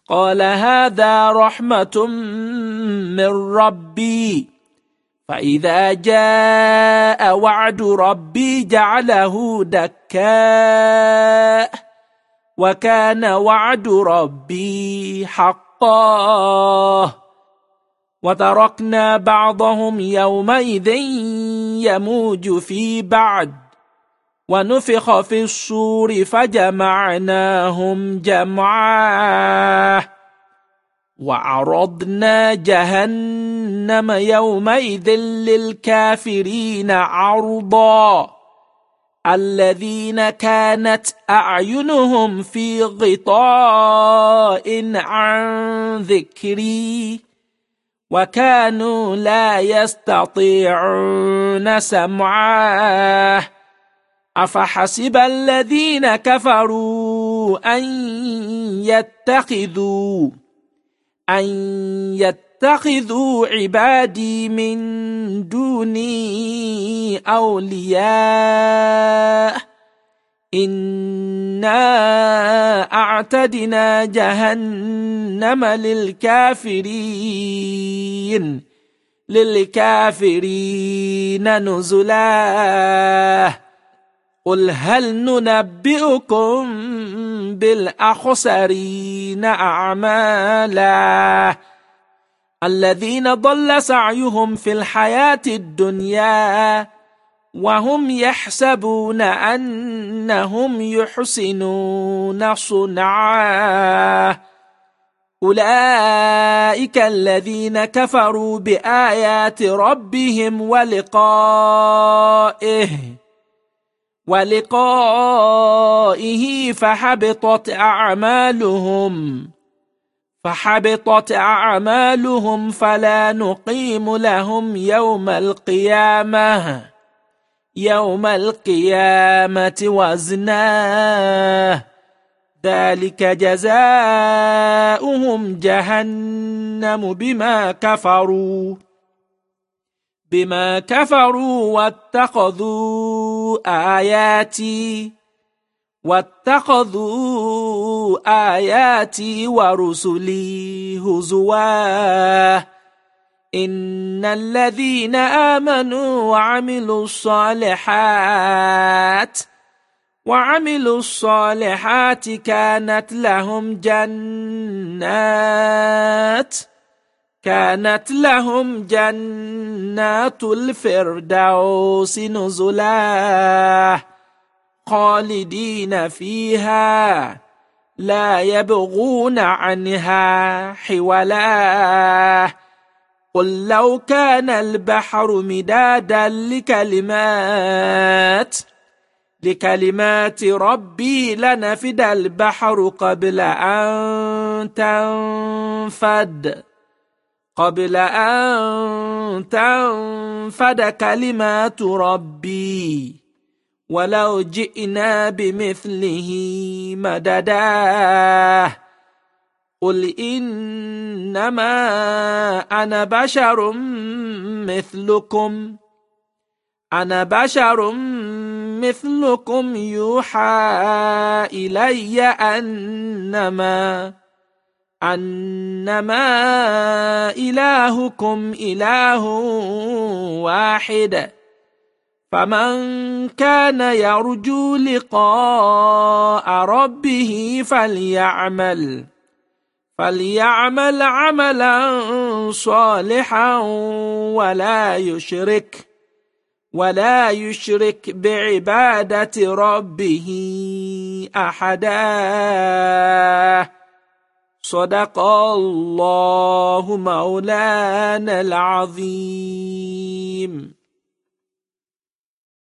قال هذا رحمة من ربي فإذا جاء وعد ربي جعله دكاء وكان وعد ربي حقا وتركنا بعضهم يومئذ يموج في بعض ونفخ في الصور فجمعناهم جمعا وعرضنا جهنم يومئذ للكافرين عرضا الذين كانت أعينهم في غطاء عن ذكري وكانوا لا يستطيعون سمعا أفحسب الذين كفروا أن يتخذوا عبادي من دوني أولياء إنا أعتدنا جهنم للكافرين نزلا قل هل ننبئكم بالأخسرين أعمالا الذين ضل سعيهم في الحياة الدنيا وهم يحسبون أنهم يحسنون صنعا أولئك الذين كفروا بآيات ربهم ولقائه فحبطت أعمالهم فلا نقيم لهم يوم القيامة وزنا ذلك جزاؤهم جهنم بما كفروا واتخذوا آياتي ورسلي هزوا إن الذين آمنوا وعملوا الصالحات كانت لهم جنات الفردوس نزلا خالدين فيها لا يبغون عنها حولا قل لو كان البحر مدادا لكلمات ربي لنفد البحر قبل أن تنفد كلمات ربي ولو جئنا بمثله مددا قل إنما أنا بشر مثلكم يوحى إلي أنما إلهكم إله واحد فمن كان يرجو لقاء ربه فليعمل عملا صالحا ولا يشرك بعبادة ربه أحدا صدق الله مولانا العظيم.